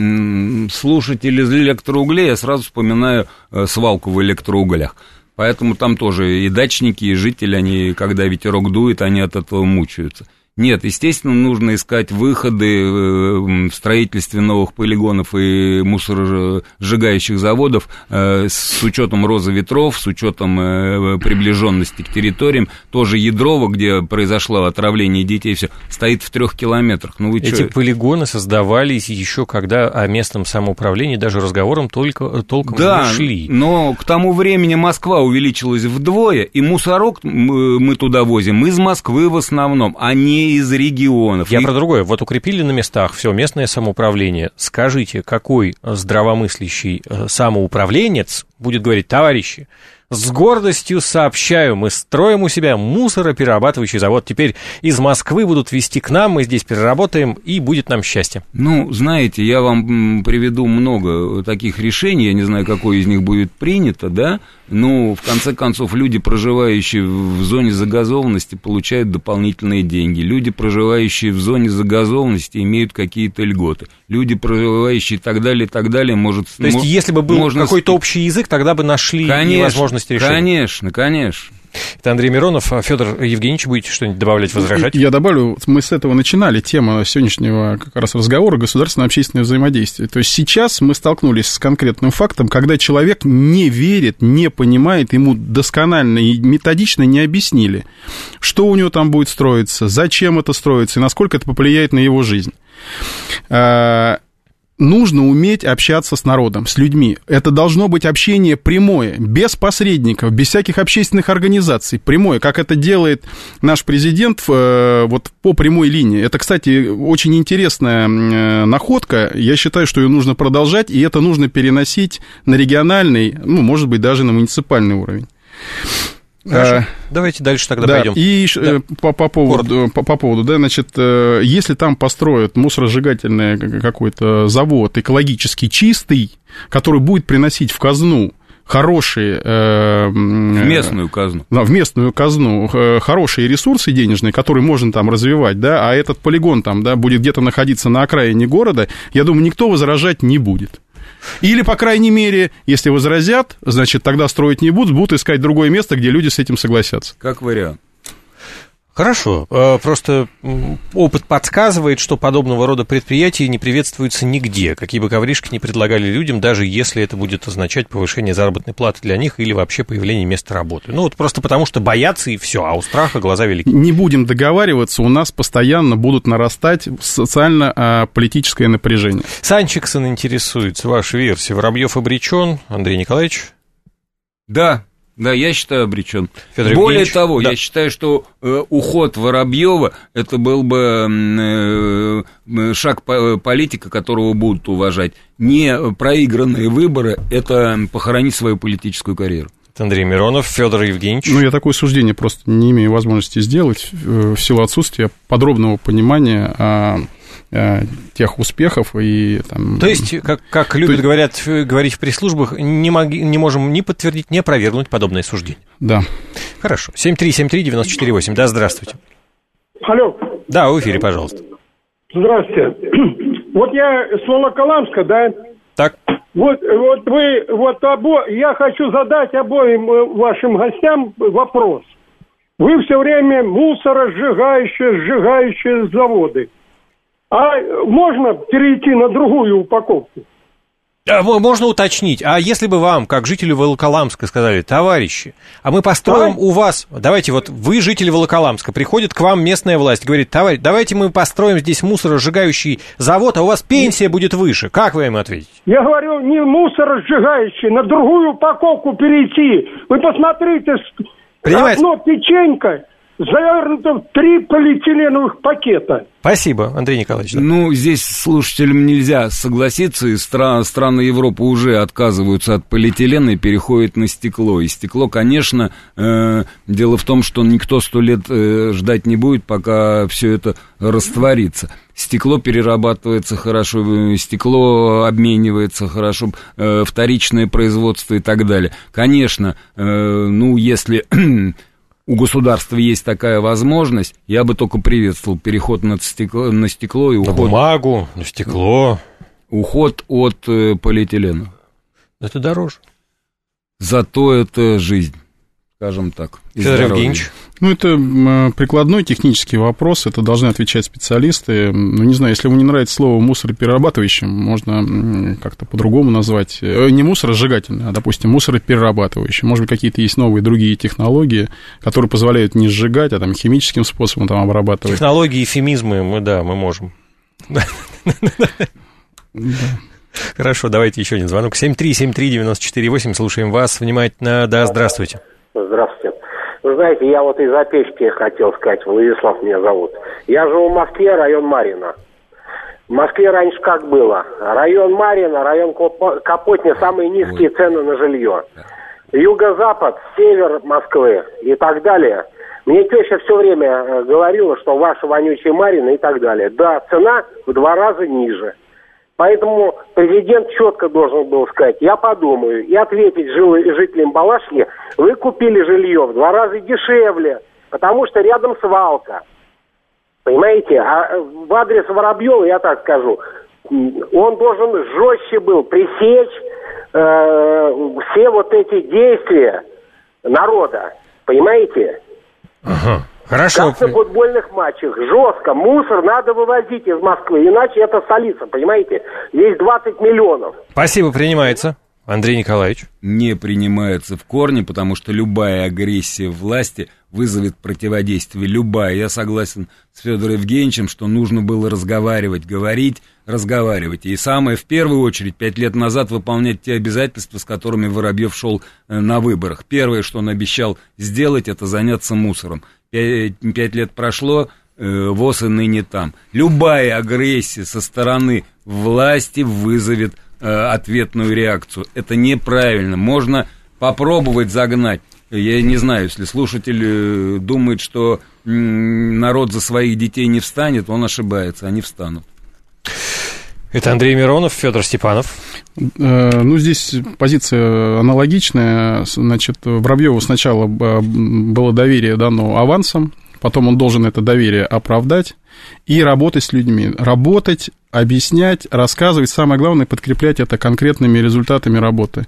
слушатели из электроуглей, я сразу вспоминаю свалку в электроуглях. Поэтому там тоже и дачники, и жители, они, когда ветерок дует, они от этого мучаются. Нет, естественно, нужно искать выходы в строительстве новых полигонов и мусоросжигающих заводов с учетом розы ветров, с учетом приближенности к территориям. Тоже Ядрово, где произошло отравление детей, все стоит в трех километрах. Ну, вы Эти чё? полигоны создавались еще когда о местном самоуправлении даже разговором только, толком да, не шли. Но к тому времени Москва увеличилась вдвое, и мусорок мы туда возим из Москвы в основном, а не из регионов. Я и... про другое. Вот укрепили на местах все местное самоуправление. Скажите, какой здравомыслящий самоуправленец будет говорить: товарищи, с гордостью сообщаю, мы строим у себя мусороперерабатывающий завод. Теперь из Москвы будут везти к нам, мы здесь переработаем, и будет нам счастье. Ну, знаете, я вам приведу много таких решений, я не знаю, какое из них будет принято, да, но, в конце концов, люди, проживающие в зоне загазованности, получают дополнительные деньги. Люди, проживающие в зоне загазованности, имеют какие-то льготы. Люди, проживающие и так далее, и так далее, может... То есть, мо- если бы был можно... какой-то общий язык, тогда бы нашли конечно, возможность решения. Конечно, конечно. Это Андрей Миронов. Федор Евгеньевич, будете что-нибудь добавлять, возражать? Я добавлю, мы с этого начинали тему сегодняшнего как раз разговора — государственно-общественное взаимодействие. То есть сейчас мы столкнулись с конкретным фактом, когда человек не верит, не понимает, ему досконально и методично не объяснили, что у него там будет строиться, зачем это строится и насколько это повлияет на его жизнь. Нужно уметь общаться с народом, с людьми. Это должно быть общение прямое, без посредников, без всяких общественных организаций, прямое, как это делает наш президент вот по прямой линии. Это, кстати, очень интересная находка. Я считаю, что ее нужно продолжать, и это нужно переносить на региональный, ну, может быть, даже на муниципальный уровень. Хорошо. А, давайте дальше тогда да, пойдем. И да. по, по, поводу, по, по поводу, да, значит, если там построят мусоросжигательный какой-то завод экологически чистый, который будет приносить в казну хорошие... Э, в местную казну. Да, в местную казну э, хорошие ресурсы денежные, которые можно там развивать, да, а этот полигон там, да, будет где-то находиться на окраине города, я думаю, никто возражать не будет. Или, по крайней мере, если возразят, значит, тогда строить не будут, будут искать другое место, где люди с этим согласятся. Как вариант. Хорошо. Просто опыт подсказывает, что подобного рода предприятия не приветствуются нигде, какие бы ковришки ни предлагали людям, даже если это будет означать повышение заработной платы для них или вообще появление места работы. Ну, вот просто потому, что боятся и все, а у страха глаза велики. Не будем договариваться, у нас постоянно будут нарастать социально-политическое напряжение. Санчиксон интересуется, ваша версия. Воробьев обречен, Андрей Николаевич? Да. Да, я считаю, обречен. Федор Более Евгеньевич, того, да. я считаю, что э, уход Воробьева это был бы э, шаг политика, которого будут уважать. Не проигранные выборы, это похоронить свою политическую карьеру. Андрей Миронов, Федор Евгеньевич. Ну, я такое суждение просто не имею возможности сделать в силу отсутствия подробного понимания о, о тех успехов и там... То есть, как, как любят есть... говорят, говорить в пресс-службах, не, мог, не можем ни подтвердить, ни опровергнуть подобное суждение. Да. Хорошо. семь три семь три девять четыре восемь. Да, здравствуйте. Алло. Да, в эфире, пожалуйста. Здравствуйте. Вот я с Волоколамска, да? Так. Вот, вот вы, вот обо... я хочу задать обоим вашим гостям вопрос. Вы все время мусоросжигающие, сжигающие заводы. А можно перейти на другую упаковку? Можно уточнить, а если бы вам, как жителю Волоколамска, сказали: товарищи, а мы построим а? у вас, давайте вот вы, жители Волоколамска, приходит к вам местная власть, говорит: товарищ, давайте мы построим здесь мусоросжигающий завод, а у вас пенсия будет выше. Как вы им ответите? Я говорю, не мусоросжигающий, на другую упаковку перейти. Вы посмотрите, Принимается. Одно печенька завернуто в три полиэтиленовых пакета. Спасибо, Андрей Николаевич. Да. Ну, здесь слушателям нельзя согласиться, и стра- страны Европы уже отказываются от полиэтилена и переходят на стекло. И стекло, конечно, э, дело в том, что никто сто лет э, ждать не будет, пока все это растворится. Стекло перерабатывается хорошо, стекло обменивается хорошо, э, вторичное производство и так далее. Конечно, э, ну, если... у государства есть такая возможность, я бы только приветствовал переход на стекло, на стекло и уход... На бумагу, на стекло. Уход от э, полиэтилена. Это дороже. Зато это жизнь, скажем так. Федор Евгеньевич. Ну, это прикладной технический вопрос, это должны отвечать специалисты. Ну, не знаю, если вам не нравится слово мусороперерабатывающим, можно как-то по-другому назвать. Не мусоросжигательный, а, допустим, мусороперерабатывающий. Может быть, какие-то есть новые другие технологии, которые позволяют не сжигать, а там химическим способом там обрабатывать. Технологии, эвфемизмы, мы, да, мы можем. Хорошо, давайте еще один звонок. семь три семь три девять четыре восемь, слушаем вас внимательно. Да, здравствуйте. Здравствуйте. Вы знаете, я вот из-за печки хотел сказать, Владислав меня зовут. Я живу в Москве, район Марьино. В Москве раньше как было? Район Марьино, район Капотня, самые низкие цены на жилье. Юго-запад, север Москвы и так далее. Мне теща все время говорила, что ваша вонючая Марьино и так далее. Да, цена в два раза ниже. Поэтому президент четко должен был сказать: я подумаю, и ответить жителям Балашихи: вы купили жилье в два раза дешевле, потому что рядом свалка. Понимаете? А в адрес Воробьева, я так скажу, он должен жестче был пресечь э, все вот эти действия народа. Понимаете? Ага. Хорошо. Как на футбольных матчах. Жестко. Мусор надо вывозить из Москвы, иначе это столица, понимаете? Здесь двадцать миллионов. Спасибо, принимается. Андрей Николаевич. Не принимается в корне, потому что любая агрессия власти вызовет противодействие. Любая. Я согласен с Федором Евгеньевичем, что нужно было разговаривать, говорить, разговаривать. И самое, в первую очередь, пять лет назад выполнять те обязательства, с которыми Воробьев шел на выборах. Первое, что он обещал сделать, это заняться мусором. Пять, пять лет прошло, э, ВОЗ и ныне там. Любая агрессия со стороны власти вызовет э, ответную реакцию. Это неправильно. Можно попробовать загнать. Я не знаю, если слушатель думает, что м, народ за своих детей не встанет, он ошибается, они встанут. Это Андрей Миронов, Федор Степанов. Ну, здесь позиция аналогичная. Значит, Воробьеву сначала было доверие дано авансом, потом он должен это доверие оправдать и работать с людьми. Работать, объяснять, рассказывать, самое главное, подкреплять это конкретными результатами работы.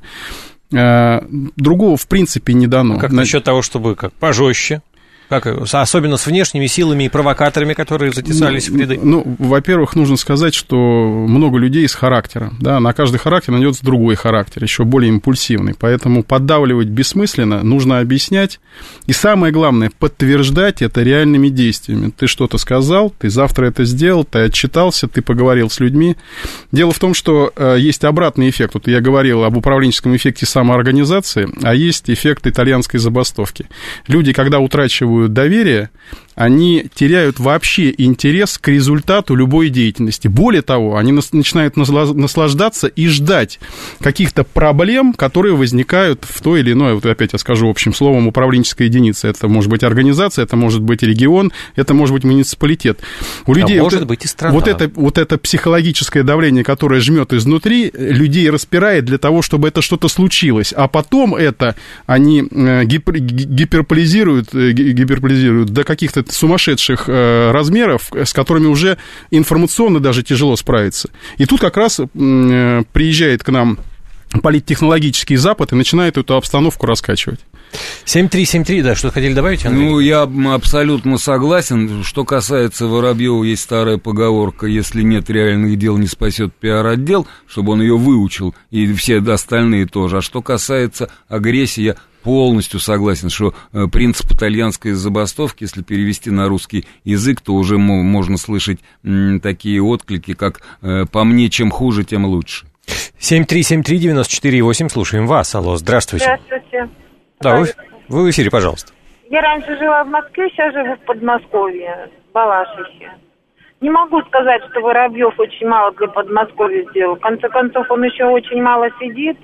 Другого, в принципе, не дано. А как насчет того, чтобы как пожестче? Как, особенно с внешними силами и провокаторами, которые затесались ну, в ряды? Ну, во-первых, нужно сказать, что много людей с характером. Да, на каждый характер найдется другой характер, еще более импульсивный. Поэтому поддавливать бессмысленно, нужно объяснять. И самое главное, подтверждать это реальными действиями. Ты что-то сказал, ты завтра это сделал, ты отчитался, ты поговорил с людьми. Дело в том, что э, есть обратный эффект. Вот я говорил об управленческом эффекте самоорганизации, а есть эффект итальянской забастовки. Люди, когда утрачивают доверие, они теряют вообще интерес к результату любой деятельности. Более того, они начинают наслаждаться и ждать каких-то проблем, которые возникают в той или иной, вот опять я скажу общим словом, управленческой единице. Это может быть организация, это может быть регион, это может быть муниципалитет. У людей а может вот, быть и страна. Вот это, вот это психологическое давление, которое жмет изнутри, людей распирает для того, чтобы это что-то случилось. А потом это они гипер, гиперполизируют, гиперполизируют до каких-то сумасшедших э, размеров, с которыми уже информационно даже тяжело справиться. И тут как раз э, приезжает к нам политтехнологический Запад и начинает эту обстановку раскачивать. семь три семь три, да, что хотели добавить, Андрей? Ну, я абсолютно согласен. Что касается Воробьева, есть старая поговорка: если нет реальных дел, не спасет пиар-отдел, чтобы он ее выучил, и все остальные тоже. А что касается агрессии, я полностью согласен, что принцип итальянской забастовки, если перевести на русский язык, то уже можно слышать такие отклики, как «по мне, чем хуже, тем лучше». семь три семь три девяносто четыре восемь, слушаем вас. Алло, здравствуйте. Здравствуйте. Да, вы, вы в эфире, пожалуйста. Я раньше жила в Москве, сейчас живу в Подмосковье, в Балашихе. Не могу сказать, что Воробьев очень мало для Подмосковья сделал. В конце концов, он еще очень мало сидит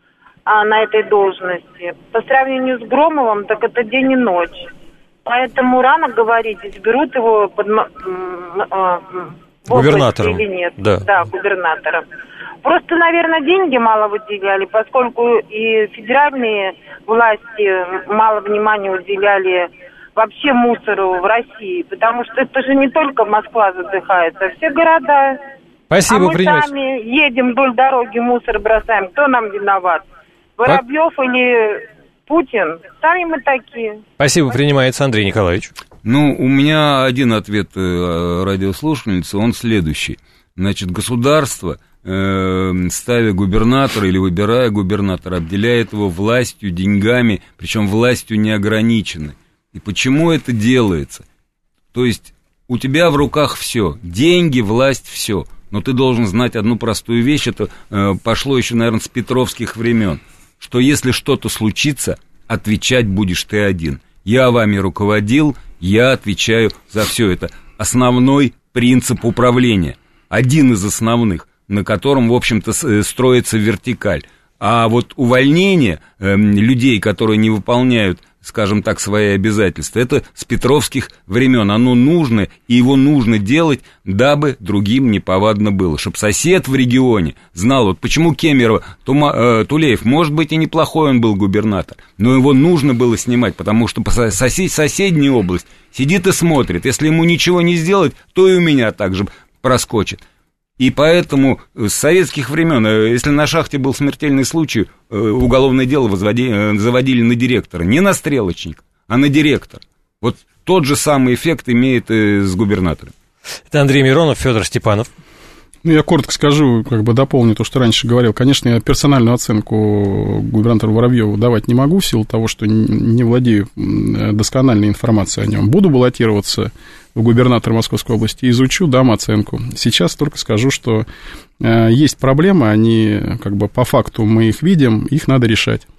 а, на этой должности. По сравнению с Громовым, так это день и ночь. Поэтому рано говорить, берут его под, губернатором или нет. Да. Да, губернатором. Просто, наверное, деньги мало выделяли, поскольку и федеральные власти мало внимания уделяли вообще мусору в России, потому что это же не только Москва задыхается, а все города. Спасибо, а мы принимайте. сами едем вдоль дороги, мусор бросаем. Кто нам виноват? Воробьев По... или Путин? Сами мы такие. Спасибо, принимается, Андрей Николаевич. Ну, у меня один ответ радиослушательницы, он следующий. Значит, государство, э, ставя губернатора или выбирая губернатора, обделяет его властью, деньгами, причем властью неограниченной. И почему это делается? То есть у тебя в руках все, деньги, власть, все. Но ты должен знать одну простую вещь, это э, пошло еще, наверное, с петровских времен, что если что-то случится, отвечать будешь ты один. Я вами руководил, я отвечаю за все это. Основной принцип управления, один из основных, на котором, в общем-то, строится вертикаль. А вот увольнение э, людей, которые не выполняют, скажем так, свои обязательства, это с петровских времен. Оно нужно, и его нужно делать, дабы другим неповадно было. Чтобы сосед в регионе знал, вот почему Кемерово, Тума, э, Тулеев, может быть, и неплохой он был губернатор, но его нужно было снимать, потому что сосед, соседняя область сидит и смотрит. Если ему ничего не сделать, то и у меня также проскочит. И поэтому с советских времен, если на шахте был смертельный случай, уголовное дело возводи, заводили на директора. Не на стрелочника, а на директора. Вот тот же самый эффект имеет и с губернатором. Это Андрей Миронов, Федор Степанов. Ну, я коротко скажу, как бы дополню то, что раньше говорил. Конечно, я персональную оценку губернатору Воробьеву давать не могу в силу того, что не владею доскональной информацией о нем. Буду баллотироваться в губернатор Московской области, изучу, дам оценку. Сейчас только скажу, что э, есть проблемы, они как бы по факту мы их видим, их надо решать.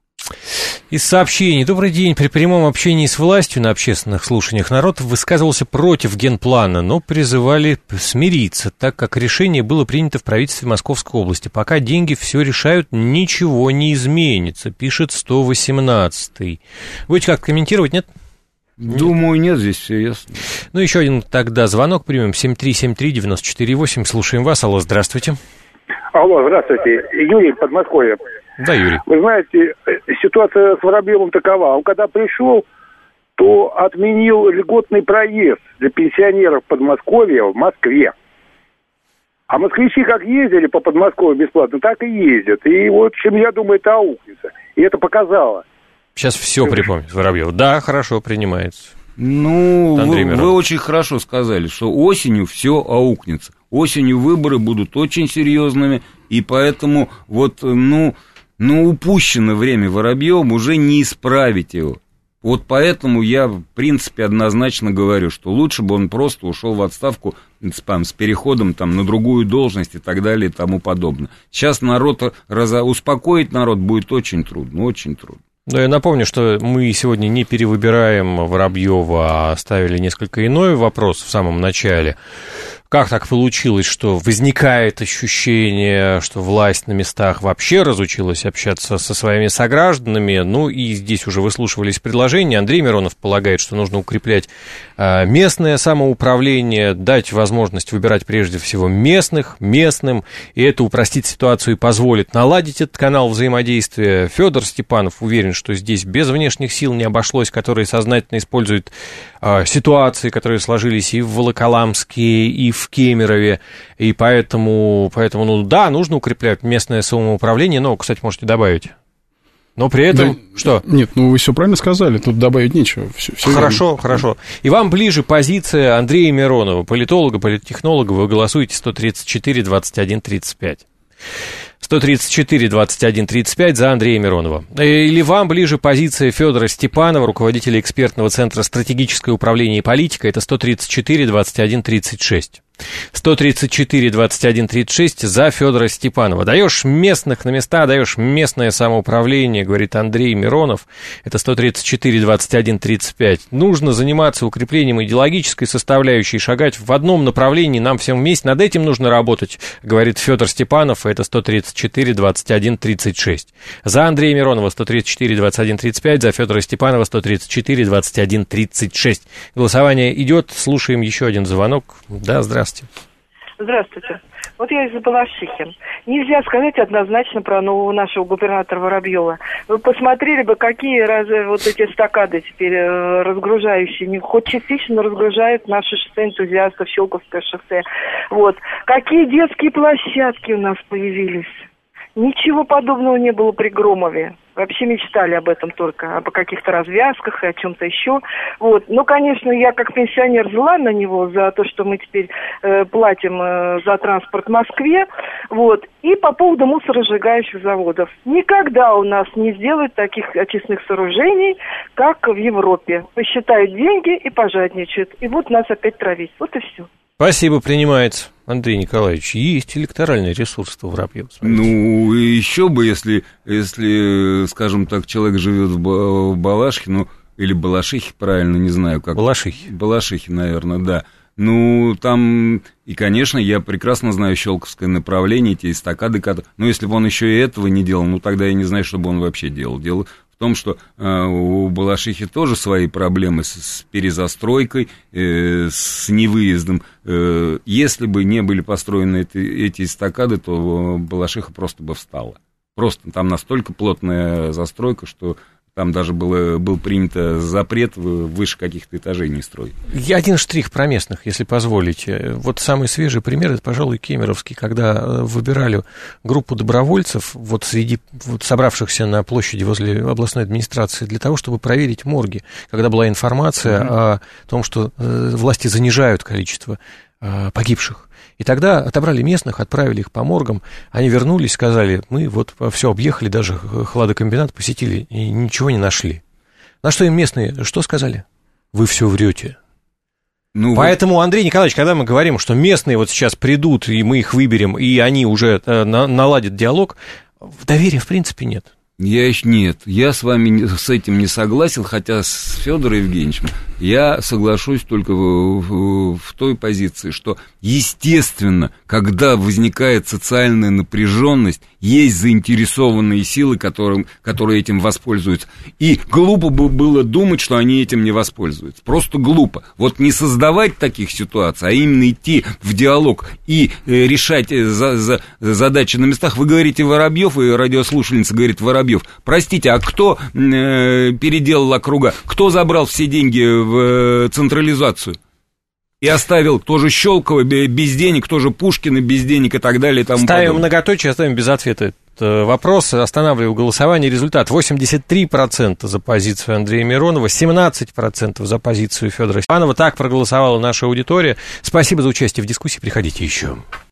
Из сообщений. Добрый день. При прямом общении с властью на общественных слушаниях народ высказывался против генплана, но призывали смириться, так как решение было принято в правительстве Московской области. Пока деньги все решают, ничего не изменится, пишет сто восемнадцатый. Будете как комментировать, нет? Думаю, нет, здесь все ясно. Ну, еще один тогда звонок примем. семь три семь три девять четыре восемь. Слушаем вас. Алло, здравствуйте. Алло, здравствуйте. Юрий, Подмосковье. Да, Юрий. Вы знаете, ситуация с Воробьевым такова. Он когда пришел, то отменил льготный проезд для пенсионеров Подмосковья в Москве. А москвичи как ездили по Подмосковью бесплатно, так и ездят. И вот, чем я думаю, это аукнется. И это показало. Сейчас все припомнит Воробьев. Да, хорошо, принимается. Ну, вы, вы очень хорошо сказали, что осенью все аукнется. Осенью выборы будут очень серьезными, и поэтому вот, ну, ну упущено время Воробьевым, уже не исправить его. Вот поэтому я, в принципе, однозначно говорю, что лучше бы он просто ушел в отставку с, там, с переходом там, на другую должность и так далее и тому подобное. Сейчас народ, раз, успокоить народ будет очень трудно, очень трудно. Да, я напомню, что мы сегодня не перевыбираем Воробьева, а оставили несколько иной вопрос в самом начале. Как так получилось, что возникает ощущение, что власть на местах вообще разучилась общаться со своими согражданами? Ну, и здесь уже выслушивались предложения. Андрей Миронов полагает, что нужно укреплять местное самоуправление, дать возможность выбирать прежде всего местных, местным, и это упростит ситуацию и позволит наладить этот канал взаимодействия. Федор Степанов уверен, что здесь без внешних сил не обошлось, которые сознательно используют ситуации, которые сложились и в Волоколамске, и в Кемерове, и поэтому, поэтому, ну да, нужно укреплять местное самоуправление, но, кстати, можете добавить. Но при этом, да, что? Нет, ну вы все правильно сказали, тут добавить нечего. Все, все хорошо, верно. Хорошо. И вам ближе позиция Андрея Миронова, политолога, политтехнолога, вы голосуете сто тридцать четыре двадцать один тридцать пять. сто тридцать четыре двадцать один тридцать пять за Андрея Миронова. Или вам ближе позиция Федора Степанова, руководителя экспертного центра «Стратегическое управление и политика», это сто тридцать четыре двадцать один тридцать шесть. сто тридцать четыре двадцать один тридцать шесть за Федора Степанова. Даешь местных на места, даешь местное самоуправление, говорит Андрей Миронов. Это сто тридцать четыре двадцать один тридцать пять. Нужно заниматься укреплением идеологической составляющей, шагать в одном направлении, нам всем вместе. Над этим нужно работать, говорит Федор Степанов. Это сто тридцать четыре двадцать один тридцать шесть. За Андрея Миронова сто тридцать четыре двадцать один тридцать пять, за Федора Степанова сто тридцать четыре двадцать один тридцать шесть. Голосование идет. Слушаем еще один звонок. Да, здравствуйте. Здравствуйте. Вот я из Балашихи. Нельзя сказать однозначно про нового нашего губернатора Воробьева. Вы посмотрели бы, какие раз, вот эти эстакады теперь э, разгружающие, хоть частично разгружают наши шоссе энтузиастов, Щелковское шоссе. Вот. Какие детские площадки у нас появились. Ничего подобного не было при Громове. Вообще мечтали об этом только, об каких-то развязках и о чем-то еще. Вот. Ну, конечно, я как пенсионер зла на него за то, что мы теперь э, платим э, за транспорт в Москве. Вот. И по поводу мусоросжигающих заводов. Никогда у нас не сделают таких очистных сооружений, как в Европе. Посчитают деньги и пожадничают. И вот нас опять травить. Вот и все. Спасибо, принимается. Андрей Николаевич, есть электоральный ресурс в Воробьеве. Ну, еще бы, если, если, скажем так, человек живет в Балашихе, ну, или Балашихе, правильно, не знаю, как. Балашихе. Балашихе, наверное, да. Ну, там, и, конечно, я прекрасно знаю Щелковское направление, эти эстакады, но если бы он еще и этого не делал, ну, тогда я не знаю, что бы он вообще делал. Дело в том, что э, у Балашихи тоже свои проблемы с, с перезастройкой, э, с невыездом. Э, если бы не были построены эти, эти эстакады, то Балашиха просто бы встала. Просто там настолько плотная застройка, что там даже было, был принят запрет выше каких-то этажей не строить. Я один штрих про местных, если позволите. Вот самый свежий пример, это, пожалуй, Кемеровский, когда выбирали группу добровольцев, вот среди вот собравшихся на площади возле областной администрации, для того, чтобы проверить морги, когда была информация mm-hmm. о том, что власти занижают количество погибших. И тогда отобрали местных, отправили их по моргам, они вернулись, сказали, мы вот все объехали, даже хладокомбинат посетили и ничего не нашли. На что им местные что сказали? Вы все врете. Ну, Поэтому, вы... Андрей Николаевич, когда мы говорим, что местные вот сейчас придут, и мы их выберем, и они уже наладят диалог, доверия в принципе нет. Я еще нет, я с вами с этим не согласен, хотя с Федором Евгеньевичем я соглашусь только в, в, в той позиции, что, естественно, когда возникает социальная напряженность, есть заинтересованные силы, которым, которые этим воспользуются. И глупо бы было думать, что они этим не воспользуются. Просто глупо. Вот не создавать таких ситуаций, а именно идти в диалог и э, решать за, за, задачи на местах. Вы говорите Воробьев, и радиослушательница говорит Воробьев. Простите, а кто э, переделал округа? Кто забрал все деньги в централизацию и оставил тоже Щелково без денег, тоже Пушкина без денег и так далее. И тому ставим подобное. Многоточие, оставим без ответа этот вопрос. Останавливаю голосование. Результат: восемьдесят три процента за позицию Андрея Миронова, семнадцать процентов за позицию Федора Степанова. Так проголосовала наша аудитория. Спасибо за участие в дискуссии. Приходите еще.